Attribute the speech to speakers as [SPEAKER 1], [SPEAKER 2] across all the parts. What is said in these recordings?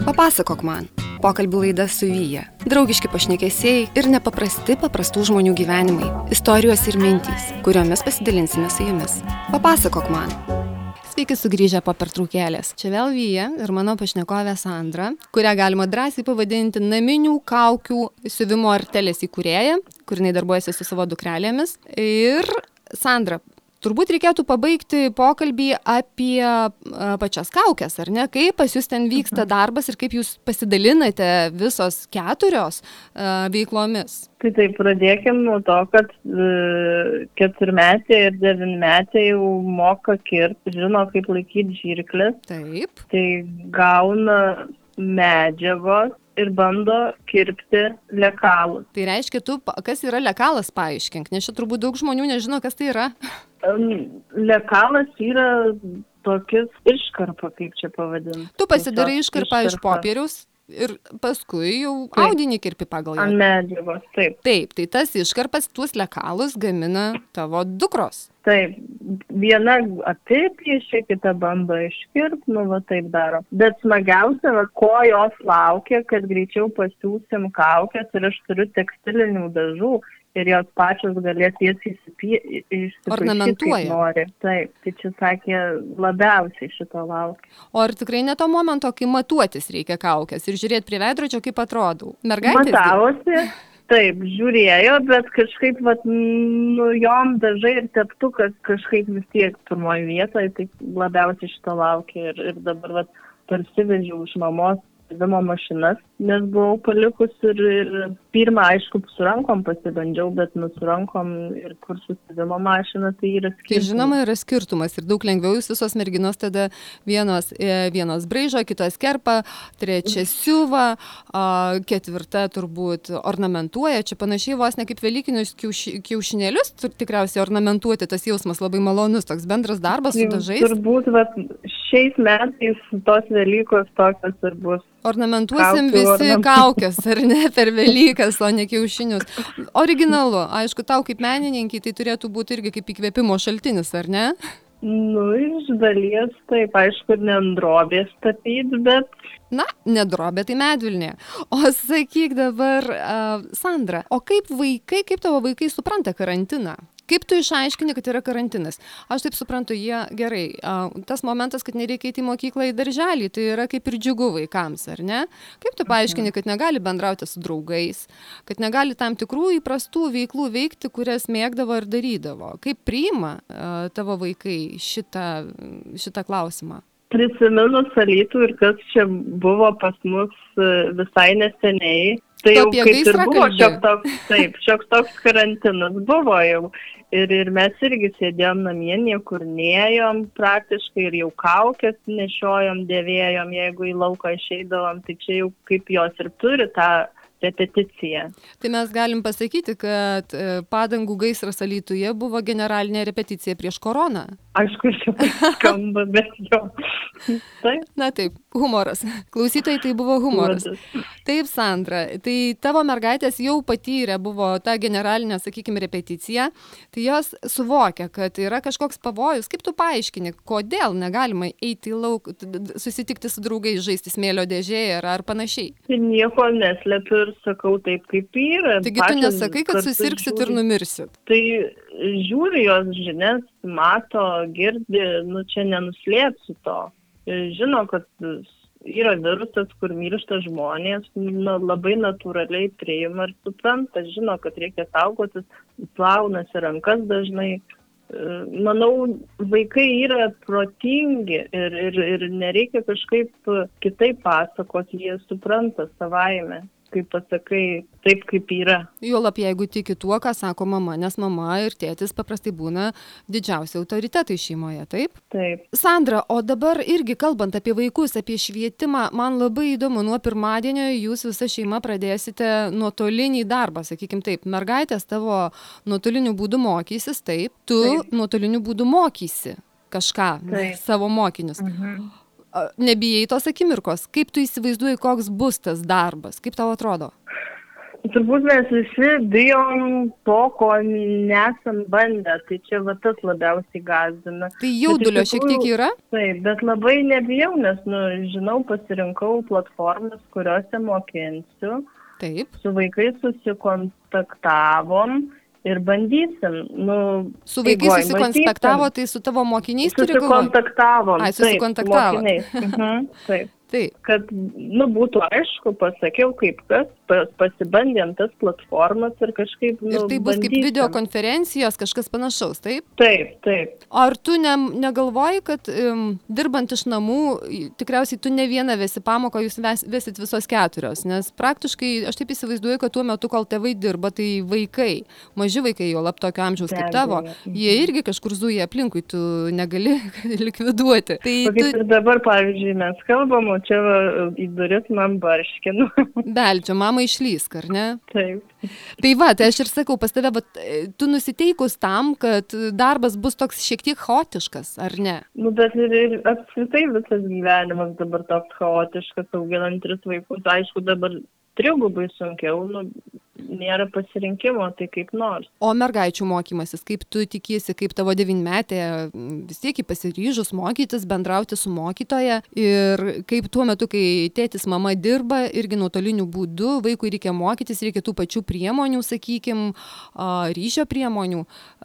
[SPEAKER 1] Papasakok man. Pokalbių laida su Vyja. Draugiški pašnekesiai ir paprastų žmonių gyvenimai. Istorijos ir mintys, kuriomis pasidalinsime su jumis. Papasakok man. Sveiki sugrįžę po pertraukėlės. Čia vėl Vyja ir mano pašnekovė Sandra, kurią galima drąsiai pavadinti naminių kaukių siuvimo artelės įkūrėja, kur jinai darbuojasi su savo dukrelėmis. Ir Sandra, turbūt reikėtų pabaigti pokalbį apie pačias kaukes, ar ne? Kaip pas jūs ten vyksta darbas ir kaip jūs pasidalinate visos 4 veiklomis?
[SPEAKER 2] Tai taip, pradėkim nuo to, kad 4-metė ir 9-metė jau moka kirpti, žino, kaip laikyti žirkles.
[SPEAKER 1] Taip.
[SPEAKER 2] Tai gauna medžiagos ir bando kirpti lekalus.
[SPEAKER 1] Tai reiškia, kas yra lekalas, paaiškink, nes čia turbūt daug žmonių nežino, kas tai yra.
[SPEAKER 2] Lekalas yra tokis iškarpa, kaip čia pavadinti.
[SPEAKER 1] Tu pasidarai iškarpą iš popieriaus ir paskui jau audinį kirpi pagal ją.
[SPEAKER 2] Ant medžiagos, taip.
[SPEAKER 1] Taip, tai tas iškarpas, tuos lekalus gamina tavo dukros.
[SPEAKER 2] Taip, viena apipiešia, kita bando iškirpti, va taip daro. Bet smagiausia, ko jos laukia, kad greičiau pasiūsim kaukės ir aš turiu tekstilinių dažų ir jos pačios galės jas įsipaišyti, kaip nori. Taip, tai čia sakė, labiausiai šito laukia.
[SPEAKER 1] O ar tikrai ne to momento, kai matuotis reikia kaukės ir žiūrėti prie veidrodžio, kaip atrodau? Mergaitės?
[SPEAKER 2] Matavosi. Taip, žiūrėjo, bet kažkaip, jom dažai ir teptukas kažkaip vis tiek pirmoje vietoje, tai labiausiai šito laukia ir dabar parsivežiau iš mamos siuvimo mašinas, nes buvau palikus ir pirmą, aišku, su rankom pasibandžiau, bet su rankom ir kur su siuvimo mašina, tai yra skirtumas.
[SPEAKER 1] Tai žinoma yra skirtumas ir daug lengviau jūs visos merginos tada vienos braižo, kitos kerpa, 3 siuva, 4 turbūt ornamentuoja, čia panašiai vos ne kaip velykinius kiaušinėlius, tikriausiai ornamentuoti, tas jausmas labai malonus, toks bendras darbas su dažais.
[SPEAKER 2] Turbūt šiais metais tos Velykos tokios ir bus.
[SPEAKER 1] Ornamentuosim visi kaukės, ar ne, per Velykas, o ne kiaušinius. Originalu, aišku, tau kaip menininkai tai turėtų būti irgi kaip įkvėpimo šaltinis, ar ne?
[SPEAKER 2] Iš dalies taip, aišku, ne ant drobės tapyti, bet...
[SPEAKER 1] Na, ne drobė, tai medvilnė. O sakyk dabar, Sandra, o kaip tavo vaikai supranta karantiną? Kaip tu išaiškini, kad yra karantinas? Aš taip suprantu, jie gerai. Tas momentas, kad nereikia eiti į mokyklą, į darželį, tai yra kaip ir džiugu vaikams, ar ne? Kaip tu paaiškini, kad negali bendrauti su draugais, kad negali tam tikrų įprastų veiklų veikti, kurias mėgdavo ir darydavo? Kaip priima tavo vaikai šitą klausimą?
[SPEAKER 2] Prisiminus Alytų ir kas čia buvo pas mus visai neseniai, tai jau kaip ir buvo šioks toks karantinas buvo jau. Ir mes irgi sėdėjom namie, niekur nėjom praktiškai ir jau kaukės nešiojom, dėvėjom, jeigu į lauką išeidavom, tai čia jau kaip jos ir turi tą repeticiją.
[SPEAKER 1] Tai mes galim pasakyti, kad padangų gaisras Alytuje buvo generalinė repeticija prieš koroną.
[SPEAKER 2] Aišku, šitai skamba, bet jo. Taip.
[SPEAKER 1] Na taip, humoras. Klausytojai, tai buvo humoras. Taip, Sandra, tai tavo mergaitės jau patyrė, buvo ta generalinė, sakykime, repeticija, tai jos suvokia, kad yra kažkoks pavojus. Kaip tu paaiškini, kodėl negalima eiti į lauką, susitikti su draugais, žaisti smėlio dėžėje ar panašiai?
[SPEAKER 2] Tai nieko neslepiu ir sakau taip, kaip yra.
[SPEAKER 1] Taigi tu nesakai, kad susirgsit ir numirsit?
[SPEAKER 2] Tai žiūri jos žinias, mato, girdi, čia nenuslėpsiu to. Žino, kad yra virusas, kur miršta žmonės, labai natūraliai priima ir supranta, žino, kad reikia saugotis, plaunasi rankas dažnai. Manau, vaikai yra protingi ir nereikia kažkaip kitaip pasakoti, jie supranta savaime. Kaip pasakai, taip kaip yra.
[SPEAKER 1] Juolab, jeigu tiki tuo, ką sako mama, nes mama ir tėtis paprastai būna didžiausi autoritetai šeimoje, taip?
[SPEAKER 2] Taip.
[SPEAKER 1] Sandra, o dabar irgi kalbant apie vaikus, apie švietimą, man labai įdomu, nuo pirmadienio jūs visa šeima pradėsite nuotolinį darbą, sakykim taip, mergaitės tavo nuotoliniu būdu mokysis, taip, tu nuotoliniu būdu mokysi kažką, savo mokinius. Nebijai tos akimirkos? Kaip tu įsivaizduoji, koks bus tas darbas? Kaip tau atrodo?
[SPEAKER 2] Turbūt mes visi bijom to, ko nesam bandę, tai čia va tas labiausiai gąsdina.
[SPEAKER 1] Tai jaudulio šiek tiek yra?
[SPEAKER 2] Taip, bet labai nebijau, nes, žinau, pasirinkau platformas, kuriuose mokinsiu.
[SPEAKER 1] Taip.
[SPEAKER 2] Su vaikais susikontaktavom ir bandysim.
[SPEAKER 1] Su vaikais susikontaktavo, tai su tavo mokiniais turi galvoti?
[SPEAKER 2] Susikontaktavom.
[SPEAKER 1] Susikontaktavo.
[SPEAKER 2] Taip.
[SPEAKER 1] Taip.
[SPEAKER 2] Kad, būtų aišku, pasakiau, kaip kas, pasibandėm tas platformas ir kažkaip,
[SPEAKER 1] Ir tai bus kaip videokonferencijos, kažkas panašaus, taip?
[SPEAKER 2] Taip.
[SPEAKER 1] Ar tu negalvoji, kad dirbant iš namų, tikriausiai tu ne vieną vesi pamoką, jūs vesit visos 4, nes praktiškai, aš taip įsivaizduoju, kad tuo metu, kol tėvai dirba, tai vaikai, maži vaikai, jo lab tokio amžiaus kaip tavo, jie irgi kažkur zuja aplinkui, tu negali likviduoti. Tai
[SPEAKER 2] kaip ir dabar, pavyzdžiui, mes kalbam, čia į duris man barškinu.
[SPEAKER 1] Beldžia, mama išlysk, ar ne?
[SPEAKER 2] Taip.
[SPEAKER 1] Tai va, tai aš ir sakau, pas tave, bet tu nusiteikus tam, kad darbas bus toks šiek tiek chaotiškas, ar ne?
[SPEAKER 2] Bet ir apskritai visas gyvenimas dabar toks chaotiškas, auginant 3 vaikus. Aišku, dabar 3 sunkiau, nėra pasirinkimo, tai kaip nors.
[SPEAKER 1] O mergaičių mokymasis, kaip tu tikiesi, kaip tavo 9-metė vis tiek pasiryžus mokytis, bendrauti su mokytoja ir kaip tuo metu, kai tėtis mama dirba, irgi nuotoliniu būdu, vaikui reikia mokytis, reikia tų pačių priemonių, sakykim, ryšio priemonių.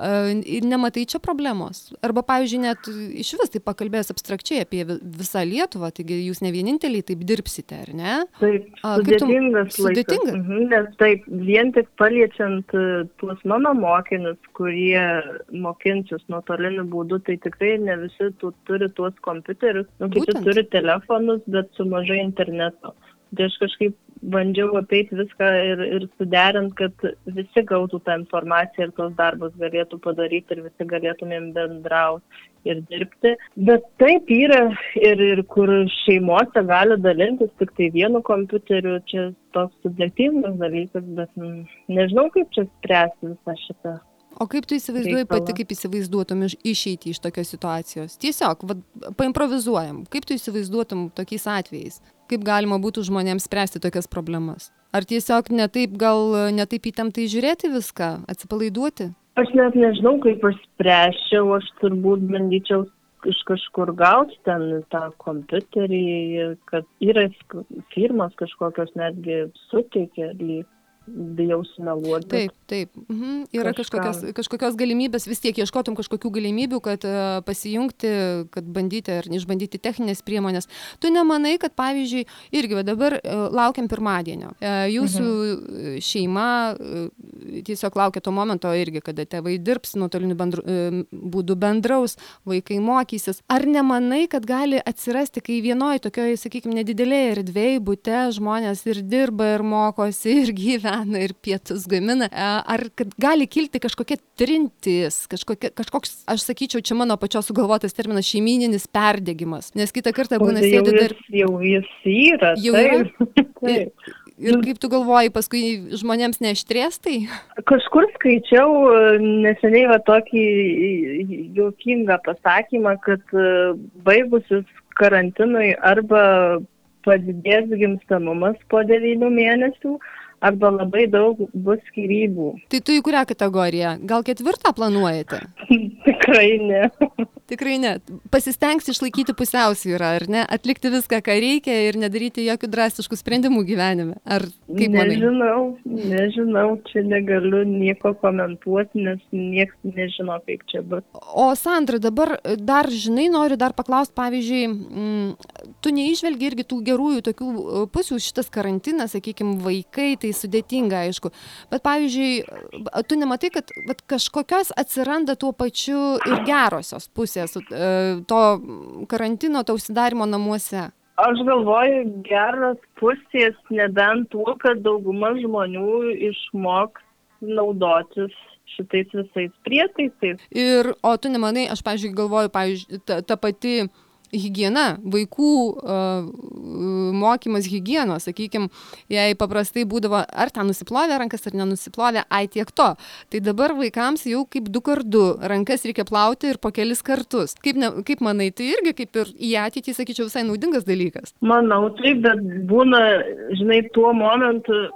[SPEAKER 1] Ir nematai čia problemos. Arba, pavyzdžiui, net iš vis taip pakalbėjęs abstrakčiai apie visą Lietuvą, taigi jūs ne vieninteliai taip dirbsite, ar ne?
[SPEAKER 2] Taip, sudėtingas laikas. Nes taip, vien tik paliečiant tuos mano mokinius, kurie mokinsis nuotoliniu būdu, tai tikrai ne visi turi tuos kompiuterius, kiti turi telefonus, bet su mažai interneto. Tai aš kažkaip bandžiau apeiti viską ir suderint, kad visi gautų tą informaciją ir tos darbus galėtų padaryti ir visi galėtumėm bendrauti ir dirbti. Bet taip yra ir kur šeimose gali dalintis tik tai vienu kompiuteriu, čia toks sudėtingas dalykas, bet nežinau, kaip čia spręsti visą šitą.
[SPEAKER 1] O kaip tu įsivaizduoji pati, kaip įsivaizduotum išeiti iš tokios situacijos? Tiesiog, paimprovizuojam. Kaip tu įsivaizduotum tokiais atvejais? Kaip galima būtų žmonėms spręsti tokias problemas? Ar tiesiog netaip įtemptai žiūrėti viską, atsipalaiduoti?
[SPEAKER 2] Aš net nežinau, kaip aš spręsčiau, aš turbūt bandyčiau iš kažkur gauti ten tą kompiuterį, kad yra firmas kažkokios netgi suteikia lyg. Bijau sumeluoti.
[SPEAKER 1] Taip. Yra kažkokios galimybės, vis tiek ieškotum kažkokių galimybių, kad pasijungti, kad bandyti ar išbandyti techninės priemonės. Tu nemanai, kad pavyzdžiui, irgi dabar laukiam pirmadienio. Jūsų šeima tiesiog laukia to momento irgi, kada tėvai dirbs, nuotoliniu būdu bendraus, vaikai mokysis. Ar nemanai, kad gali atsirasti, kai vienoje tokioje, sakykime, nedidelėje erdvėje bute žmonės ir dirba, ir mokosi, ir gyvena, ir pietus gamina, ar kad gali kilti kažkokia trintis, kažkoks, aš sakyčiau, čia mano pačios sugalvotas terminas šeimyninis perdegimas, nes kitą kartą būna sėdi dar...
[SPEAKER 2] Jau jis yra, taip.
[SPEAKER 1] Ir kaip tu galvoji, paskui žmonėms neaštrės tai?
[SPEAKER 2] Kažkur skaičiau neseniai tokį juokingą pasakymą, kad baigusis karantinui arba padidės gimstamumas po 9 mėnesių, arba labai daug bus skyrybų.
[SPEAKER 1] Tai tu į kurią kategoriją? Gal 4 planuojate?
[SPEAKER 2] Tikrai ne.
[SPEAKER 1] Tikrai ne. Pasistengsi išlaikyti pusiausvyrą, ar ne? Atlikti viską, ką reikia ir nedaryti jokių drastiškų sprendimų gyvenime. Ar kaip manai?
[SPEAKER 2] Nežinau, čia negaliu nieko komentuoti, nes niekas nežino, kaip čia bus.
[SPEAKER 1] O Sandra, dabar dar, noriu dar paklausti, pavyzdžiui, tu neižvelgi irgi tų gerųjų tokių pusių, šitas karantinas, sakykime, vaikai, tai sudėtinga, aišku. Bet, pavyzdžiui, tu nematai, kad kažkokios atsiranda tuo pačiu ir gerosios pusės to karantino, to užsidarimo namuose?
[SPEAKER 2] Aš galvoju, geras pusės nebent tuo, kad dauguma žmonių išmoks naudotis šitais visais prietaisais.
[SPEAKER 1] O tu nemanai, aš, pavyzdžiui, galvoju, ta pati higiena, vaikų mokymas higienos, sakykime, jei paprastai būdavo, ar ten nusiplovė rankas, ar nenusiplovė, tiek to. Tai dabar vaikams jau kaip 2x2 rankas reikia plauti ir po kelis kartus. Kaip manai, tai irgi kaip ir į ateitį, sakyčiau, visai naudingas dalykas?
[SPEAKER 2] Manau, taip, bet būna, tuo momentu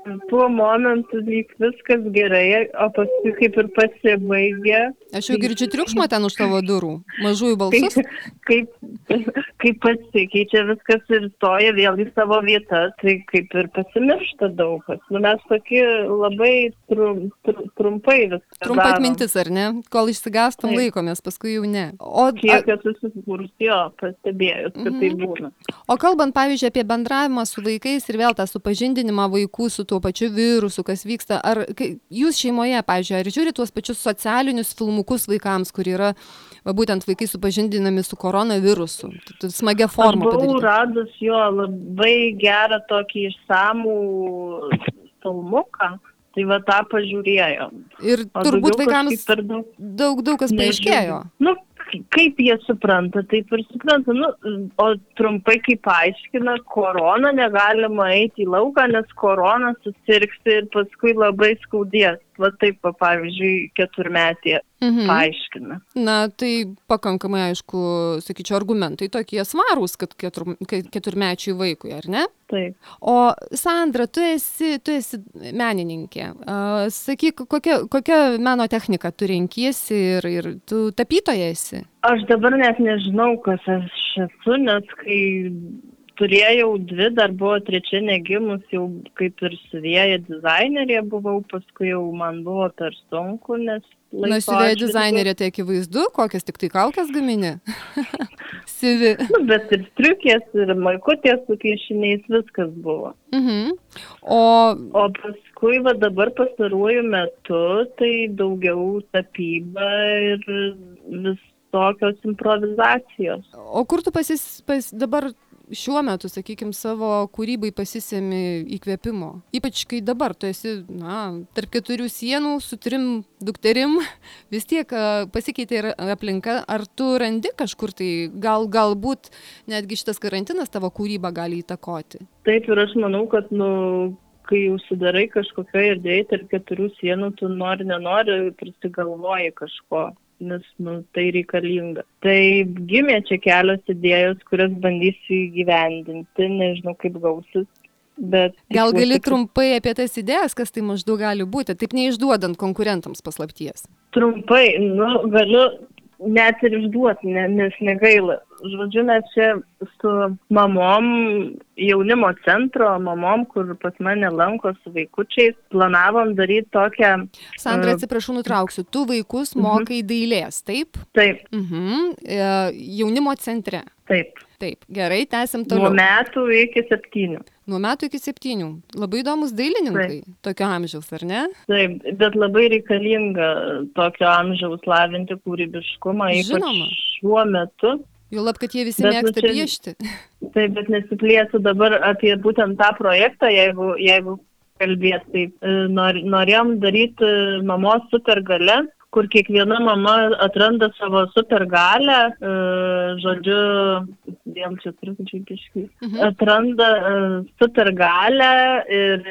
[SPEAKER 2] tuo momentu lyg viskas gerai, o paskui kaip ir pasibaigė.
[SPEAKER 1] Aš jau girdžiu triukšmą ten už tavo durų, mažųjų balsus.
[SPEAKER 2] Kaip pasikeičia viskas ir stoja vėl į savo vietas, tai kaip ir pasimiršta daug kas. Mes tokie labai trumpai viską
[SPEAKER 1] Trumpa
[SPEAKER 2] darom.
[SPEAKER 1] atmintis, ar ne? Kol išsigastam laikomės, paskui jau ne.
[SPEAKER 2] Kiek esu susikūrusio, pastebėjus, kad tai būna.
[SPEAKER 1] O kalbant, pavyzdžiui, apie bendravimą su vaikais ir vėl tą supažindinimą vaikų su tuo pačiu virusu, kas vyksta, ar jūs šeimoje, pavyzdžiui, ar žiūri tuos pačius socialinius filmukus vaikams, kur yra būtent vaikai supažindinami su koronavirusu, smagia forma padaryti?
[SPEAKER 2] Aš buvau radus jo labai gerą tokį išsamų filmuką, tai va tą pažiūrėjom.
[SPEAKER 1] Ir turbūt vaikams daug kas paaiškėjo.
[SPEAKER 2] Nu, kaip jie supranta, taip ir supranta. Nu, o trumpai kaip paaiškina, korona negalima eiti į lauką, nes korona susirgsi ir paskui labai skaudės. Va taip, pavyzdžiui, 4-metė paaiškina.
[SPEAKER 1] Na, tai pakankamai, aišku, sakyčiau, argumentai tokie svarūs, kad 4-mečiui vaikui, ar ne?
[SPEAKER 2] Taip.
[SPEAKER 1] O Sandra, tu esi menininkė. Sakyk, kokia meno technika tu renkiesi ir tu tapytoja esi?
[SPEAKER 2] Aš dabar net nežinau, kas aš esu, nes kai turėjau 2, dar buvo 3 negimus, jau kaip ir siuvėja dizainerė buvau, paskui jau man buvo per sunku, nes
[SPEAKER 1] Na, siuvėja dizainerė, tai akivaizdu, kokias tik tai kaukes gamini? Siuvi.
[SPEAKER 2] Nu, bet ir striukės, ir maikutės su piešiniais, viskas buvo. O paskui va dabar pastaruoju metu, tai daugiau tapyba ir visokios improvizacijos.
[SPEAKER 1] O kur tu dabar šiuo metu, sakykime, savo kūrybai pasisemi įkvėpimo? Ypač kai dabar tu esi, tarp 4 sienų su 3 dukterim, vis tiek pasikeitė ir aplinka. Ar tu randi kažkur tai, galbūt netgi šitas karantinas tavo kūrybą gali įtakoti?
[SPEAKER 2] Taip, ir aš manau, kad, kai užsidarai kažkokioje erdvėje tarp 4 sienų, tu nenori prisigalvoji kažko, nes tai reikalinga. Tai gimė čia kelios idėjos, kurias bandysiu įgyvendinti, nežinau kaip gausis. Bet
[SPEAKER 1] gal gali trumpai apie tas idėjas, kas tai maždaug gali būti, taip neišduodant konkurentams paslapties?
[SPEAKER 2] Trumpai, galiu net ir išduoti, nes negaila. Žodžiu, mes čia su mamom, jaunimo centro mamom, kur pas mane lanko su vaikučiais, planavom daryti tokią...
[SPEAKER 1] Sandra, atsiprašau, nutrauksiu. Tu vaikus mokai dailės, taip?
[SPEAKER 2] Taip.
[SPEAKER 1] Jaunimo centre?
[SPEAKER 2] Taip.
[SPEAKER 1] Taip, gerai, tęsim toliau.
[SPEAKER 2] Nuo metų iki 7.
[SPEAKER 1] Nuo metų iki 7. Labai įdomus dailininkai, tokio amžiaus, ar ne?
[SPEAKER 2] Taip, bet labai reikalinga tokio amžiaus lavinti kūrybiškumą, ypač šiuo metu.
[SPEAKER 1] Juolab, kad jie visi mėgsta piešti.
[SPEAKER 2] Taip, bet nesiplėsiu dabar apie būtent tą projektą, jeigu kalbės. Taip, norėjom daryti mamos supergalę, kur kiekviena mama atranda savo supergalę, žodžiu, vėl čia truputį biškį, atranda supergalę ir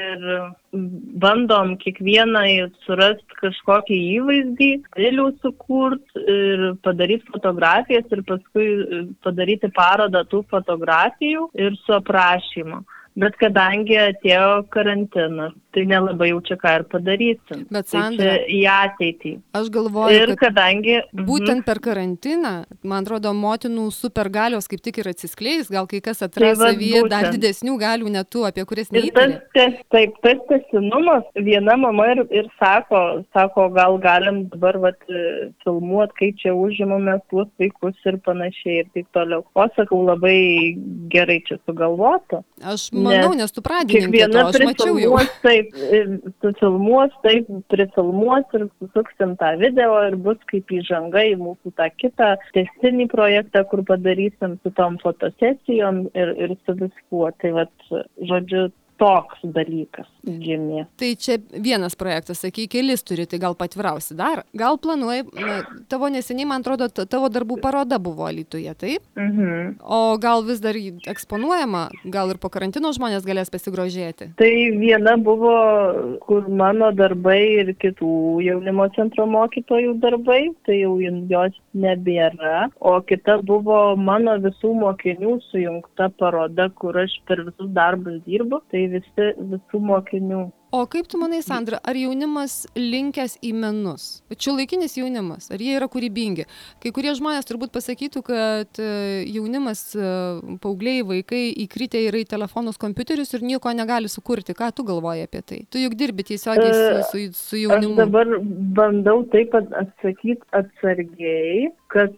[SPEAKER 2] bandom kiekvienai surasti kažkokį įvaizdį, stilių sukurt ir padaryti fotografijas ir paskui padaryti parodą tų fotografijų ir su aprašymu. Bet kadangi atėjo karantinas, tai nelabai jau čia ką ir padarysim.
[SPEAKER 1] Bet Sandra,
[SPEAKER 2] tai į ateitį.
[SPEAKER 1] Aš galvoju,
[SPEAKER 2] ir kadangi
[SPEAKER 1] būtent per karantiną, man atrodo, motinų supergalios kaip tik ir atsiskleis, gal kai kas atras savyje dar didesnių galių netų, apie kurias neįtarė.
[SPEAKER 2] Taip, tas tęstinumas, viena mama ir sako, gal galim dabar filmuot, kai čia užimame tuos vaikus ir panašiai ir taip toliau. O sakau, labai gerai čia sugalvota.
[SPEAKER 1] Aš manau, nes tu pradininkė to, aš mačiau jau.
[SPEAKER 2] Taip, tu filmuos, taip, prifilmuos ir susuksim tą video ir bus kaip įžanga į mūsų tą kitą testinį projektą, kur padarysim su tom fotosesijom ir su viskuo. Tai žodžiu, toks dalykas gimė.
[SPEAKER 1] Tai čia vienas projektas, sakai, kelis turi, tai gal patvirausi dar? Gal planuoji, tavo neseniai, man atrodo, tavo darbų paroda buvo Alytuje, taip? O gal vis dar eksponuojama, gal ir po karantino žmonės galės pasigrožėti?
[SPEAKER 2] Tai viena buvo, kur mano darbai ir kitų jaunimo centro mokytojų darbai, tai jau jos nebėra. O kita buvo mano visų mokinių sujungta paroda, kur aš per visus darbus dirbu. Tai visų mokinių
[SPEAKER 1] O kaip tu manai, Sandra, ar jaunimas linkęs į menus? Šiuolaikinis jaunimas, ar jie yra kūrybingi? Kai kurie žmonės turbūt pasakytų, kad jaunimas, paaugliai, vaikai įkritę yra į telefonus, kompiuterius ir nieko negali sukurti. Ką tu galvoji apie tai? Tu juk dirbi tiesiogiai su jaunimu.
[SPEAKER 2] Aš dabar bandau taip atsakyti atsargiai, kad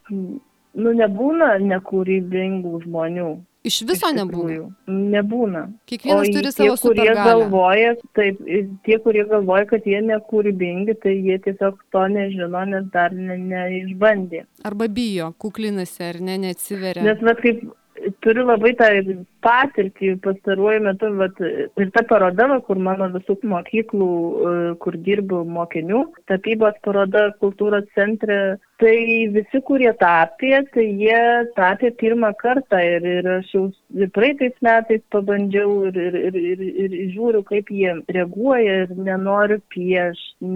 [SPEAKER 2] nebūna nekūrybingų žmonių.
[SPEAKER 1] Iš viso nebūna?
[SPEAKER 2] Nebūna.
[SPEAKER 1] Kiekvienas turi savo supergalę.
[SPEAKER 2] Tie, kurie galvoja, kad jie nekūrybingi, tai jie tiesiog to nežino, nes dar neišbandė.
[SPEAKER 1] Arba bijo, kuklinasi, ar neatsiveria.
[SPEAKER 2] Nes kaip turiu labai tą patirtį pastaruoju metu, ir ta paroda, kur mano visų mokyklų, kur dirbu mokinių, tapybos paroda kultūros centre, tai visi, kurie tapė, tai jie tapė pirmą kartą ir aš jau praeitais metais pabandžiau ir žiūriu, kaip jie reaguoja ir nenoriu piešti,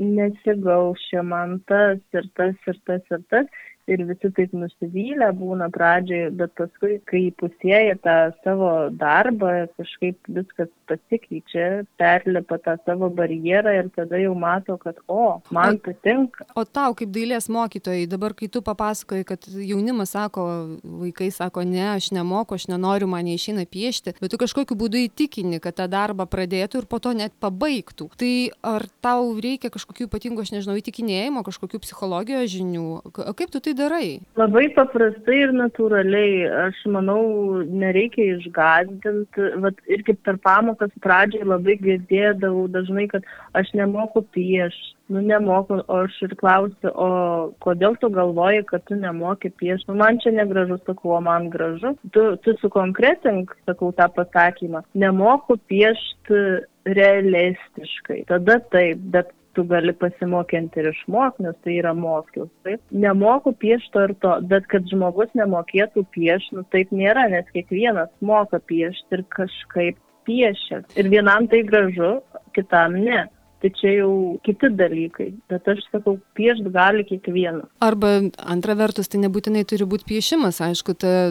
[SPEAKER 2] nesigaušia man tas ir tas ir tas ir tas. Ir visi taip nusivylę būna pradžioje, bet paskui, kai pusėja tą savo darbą, kažkaip viskas pasikeičia, perlipa tą savo barjerą ir tada jau mato, kad man patinka.
[SPEAKER 1] O tau, kaip dailės mokytojai, dabar kai tu papasakoji, kad jaunimas sako, vaikai sako, ne, aš nemoku, aš nenoriu, man neišeina piešti, bet tu kažkokiu būdu įtikini, kad tą darbą pradėtų ir po to net pabaigtų. Tai ar tau reikia kažkokių ypatingų, aš nežinau, įtikinėjimo, kažkokių psichologijos žinių? Kaip tu tai darai?
[SPEAKER 2] Labai paprastai ir natūraliai. Aš manau, nereikia išgąsdinti. Ir kaip per pamokas pradžiai labai girdėdavau dažnai, kad aš nemoku piešti. Nemoku, o aš ir klausiu, o kodėl tu galvoji, kad tu nemoki piešti? Man čia negražu, sakau, o man gražu. Tu sukonkretink, sakau, tą pasakymą. Nemoku piešti realistiškai. Tada taip, bet tu gali pasimokinti ir išmokti, nes tai yra mokslas. Taip? Nemoku piešti ir to, bet kad žmogus nemokėtų piešti, taip nėra, nes kiekvienas moka piešti ir kažkaip piešia. Ir vienam tai gražu, kitam ne. Tai čia jau kiti dalykai, bet aš sakau, piešti gali kiekvienas.
[SPEAKER 1] Arba antra vertus, tai nebūtinai turi būti piešimas, aišku,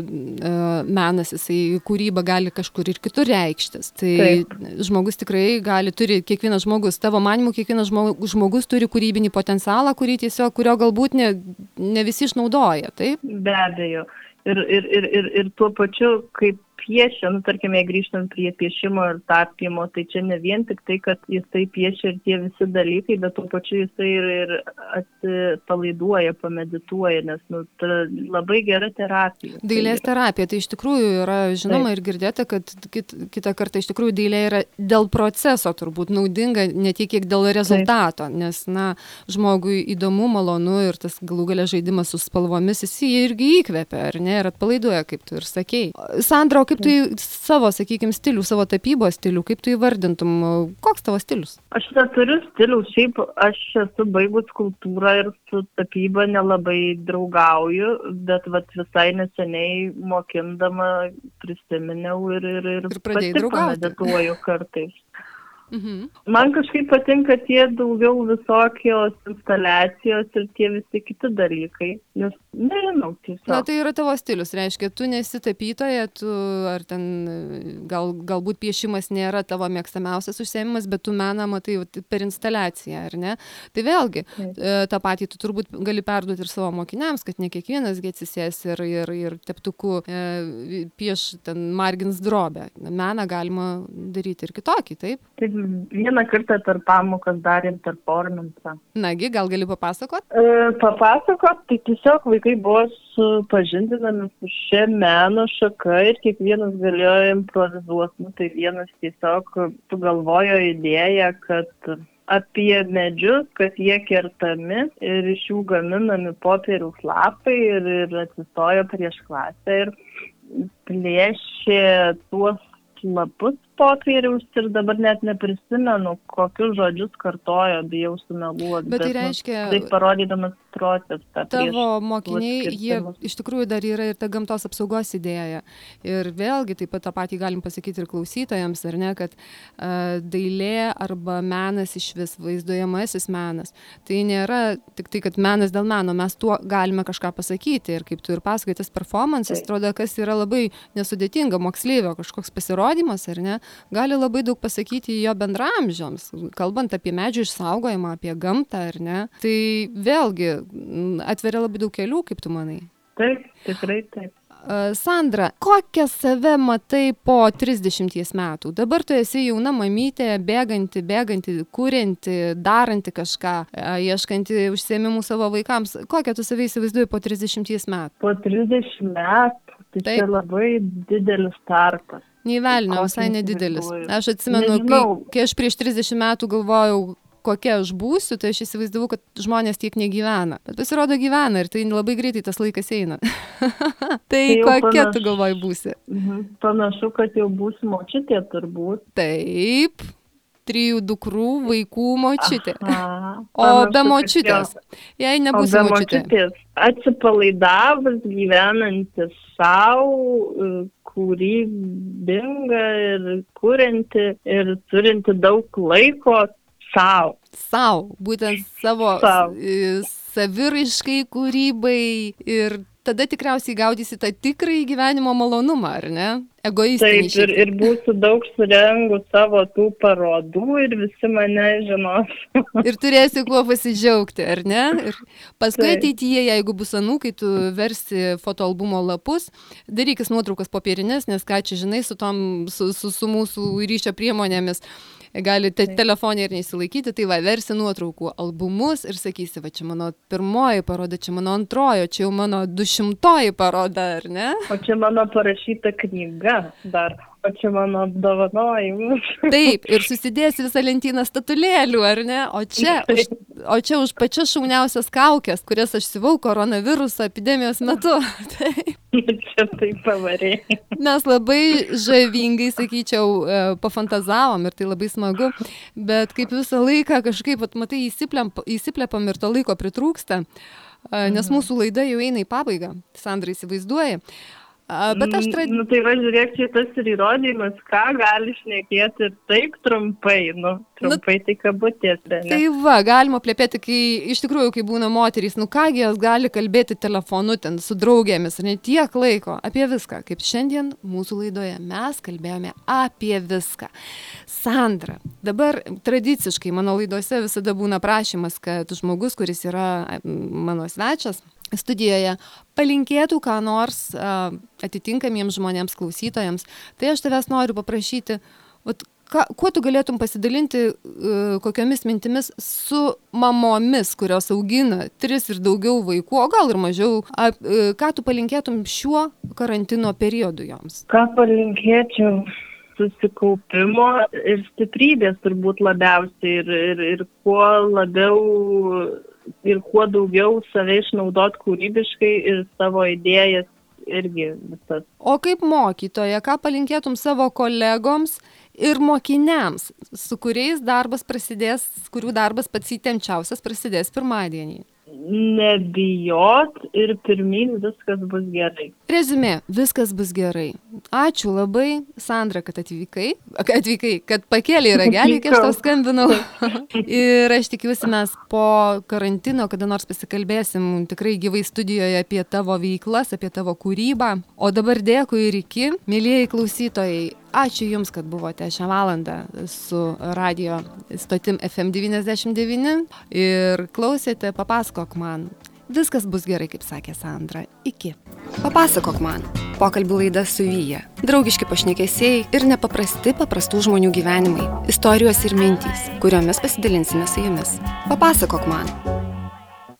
[SPEAKER 1] menas, jisai kūryba gali kažkur ir kitur reikštis. Tai taip. Žmogus tikrai turi, kiekvienas žmogus, tavo manymu, kiekvienas žmogus turi kūrybinį potencialą, kurio galbūt ne visi išnaudoja, taip?
[SPEAKER 2] Be abejo. Ir tuo pačiu, kaip piešia, tarkime, grįžtant prie piešimo ir tapymo, tai čia ne vien tik tai, kad jisai piešia ir tie visi dalykai, bet tuo pačiu jisai ir atsipalaiduoja, pamedituoja, nes tai labai gera terapija.
[SPEAKER 1] Dailės terapija, tai iš tikrųjų yra žinoma ir girdėta, kad kitą kartą iš tikrųjų dailė yra dėl proceso turbūt naudinga, ne tiek kiek dėl rezultato, nes, žmogui įdomu, malonu ir tas galų galia žaidimas su spalvomis, jis irgi įkvepia, ar ne, ir atpalaiduoja, kaip tu ir sakei. Sandra, kaip tu savo, sakykime, stilių, savo tapybos stilių, kaip tu įvardintum, koks tavo stilius?
[SPEAKER 2] Aš neturiu stilių, šiaip aš esu baigus skulptūrą ir su tapyba nelabai draugauju, bet visai neseniai mokindama prisiminiau ir pati pamedituoju kartais. Man kažkaip patinka tie daugiau visokios instaliacijos ir tie visi kiti dalykai, nes nežinau tiesiog.
[SPEAKER 1] Tai yra tavo stilius, reiškia, tu nesi tapytoja, ar ten galbūt piešimas nėra tavo mėgstamiausias užsiėmimas, bet tu meną matai per instaliaciją, ar ne? Tai vėlgi, tą patį tu turbūt gali perduoti ir savo mokiniams, kad ne kiekvienas atsisės ir teptuku pieš ten margins drobę. Meną galima daryti ir kitokį, taip?
[SPEAKER 2] Taip, vieną kartą per pamokas darėm performansą.
[SPEAKER 1] Nagi, gal gali papasakot?
[SPEAKER 2] Papasakot, tai tiesiog vaikai buvo supažindinami su šia meno šaka ir kiekvienas galėjo improvizuoti. Tai vienas tiesiog sugalvojo idėją, kad apie medžius, kad jie kertami ir iš jų gaminami popieriaus lapai ir atsistojo prieš klasę ir plėšė tuos lapus popieriaus ir dabar net neprisimenu, kokius žodžius kartojo, bijau sumeluoti.
[SPEAKER 1] Bet tai reiškia,
[SPEAKER 2] taip parodydamas procesą.
[SPEAKER 1] Tavo mokiniai, jie iš tikrųjų dar yra ir ta gamtos apsaugos idėja. Ir vėlgi taip pat tą patį galim pasakyti ir klausytojams, ar ne, kad dailė arba menas išvis vaizduojamasis menas. Tai nėra tik tai, kad menas dėl meno, mes tuo galime kažką pasakyti. Ir kaip tu ir pasakai, tas performances, atrodo, kas yra labai nesudėtinga, moksleivio kažkoks pasirodymas, ar ne? gali labai daug pasakyti jo bendraamžiams, kalbant apie medžių išsaugojimą, apie gamtą, ar ne? Tai vėlgi atveria labai daug kelių, kaip tu manai?
[SPEAKER 2] Taip, tikrai taip.
[SPEAKER 1] Sandra, kokią save matai po 30 metų? Dabar tu esi jauna mamytė, bėganti, kurianti, daranti kažką, ieškanti užsiėmimų savo vaikams. Kokią tu save įsivaizduoji po 30 metų?
[SPEAKER 2] Po 30 metų, tai čia labai didelis tarpas.
[SPEAKER 1] Nei velnio, visai nedidelis. Aš atsimenu, kai aš prieš 30 metų galvojau, kokia aš būsiu, tai aš įsivaizdavau, kad žmonės tiek negyvena. Bet pasirodo gyvena ir tai labai greitai tas laikas eina. Tai kokia tu galvoji būsi?
[SPEAKER 2] Panašu, kad jau būsi močiutė turbūt.
[SPEAKER 1] Taip, 3 dukrų, vaikų močiutė. O be močiutės? Jei nebūsi močiutė.
[SPEAKER 2] Atsipalaidavus, gyvenantis savo, kūrybinga ir kurianti ir turinti daug laiko Sau, būtent savo saviraiškai, kūrybai ir tada tikriausiai gaudysi tą tikrąjį gyvenimo malonumą, ar ne? Egoistinį. Taip, ir būsiu daug surengus savo tų parodų ir visi mane žinos.
[SPEAKER 1] Ir turėsi kuo pasidžiaugti, ar ne? Ir paskui ateityje, jeigu bus anūkai, tu versi fotoalbumo lapus, darykis nuotraukas popierinės, nes ką čia žinai su mūsų ryšio priemonėmis. Gali telefonė ir neįsilaikyti, tai versi nuotraukų albumus ir sakysi, čia mano pirmoji paroda, čia mano antroji, čia jau mano 200 paroda, ar ne?
[SPEAKER 2] O čia mano parašyta knyga dar, o čia mano apdovanojimas.
[SPEAKER 1] Taip, ir susidėsi visą lentyną statulėlių, ar ne? O čia už pačias šauniausias kaukės, kurias aš siuvau koronaviruso epidemijos metu. Taip.
[SPEAKER 2] Čia taip pavarėjai.
[SPEAKER 1] Mes labai žavingai, sakyčiau, pafantazavom ir tai labai smagu, bet kaip visą laiką kažkaip, matai, įsiplepam ir to laiko pritrūksta, nes mūsų laida jau eina į pabaigą, Sandra, įsivaizduoji. Bet aš
[SPEAKER 2] tai žiūrėk, čia tas ir įrodymas, ką gali šnekėti ir taip trumpai, trumpai tai kabutės.
[SPEAKER 1] Tai galima plėpėti, iš tikrųjų, kai būna moterys, kągi jos gali kalbėti telefonu ten su draugėmis, ne tiek laiko, apie viską, kaip šiandien mūsų laidoje mes kalbėjome apie viską. Sandra, dabar tradiciškai mano laidose visada būna prašymas, kad žmogus, kuris yra mano svečias studijoje, palinkėtų ką nors atitinkamiems žmonėms, klausytojams. Tai aš tavęs noriu paprašyti, kuo tu galėtum pasidalinti kokiomis mintimis su mamomis, kurios augina 3 ir daugiau vaikų, o gal ir mažiau. Ką tu palinkėtum šiuo karantino periodu joms?
[SPEAKER 2] Ką palinkėčiau? Susikaupimo ir stiprybės turbūt labiausiai ir kuo labiau ir kuo daugiau save išnaudot kūrybiškai ir savo idėjas irgi visas.
[SPEAKER 1] O kaip mokytoja, ką palinkėtum savo kolegoms ir mokiniams, su kuriais kurių darbas pats įtempčiausias prasidės pirmadienį?
[SPEAKER 2] Nebijot ir pirmyn viskas bus gerai.
[SPEAKER 1] Reziumė, viskas bus gerai. Ačiū labai, Sandra, kad atvykai, kad pakėlei ragelį, kai aš tau skambinau. Ir aš tikiuosi, mes po karantino kada nors pasikalbėsim tikrai gyvai studijoje apie tavo veiklas, apie tavo kūrybą. O dabar dėkui ir iki, mielieji klausytojai. Ačiū Jums, kad buvote šią valandą su radio stotim FM 99 ir klausėte Papasakok man. Viskas bus gerai, kaip sakė Sandra. Iki. Papasakok man. Pokalbių laida su Vyja. Draugiški pašnekesiai ir paprastų žmonių gyvenimai. Istorijos ir mintys, kuriomis pasidalinsime su Jumis. Papasakok man.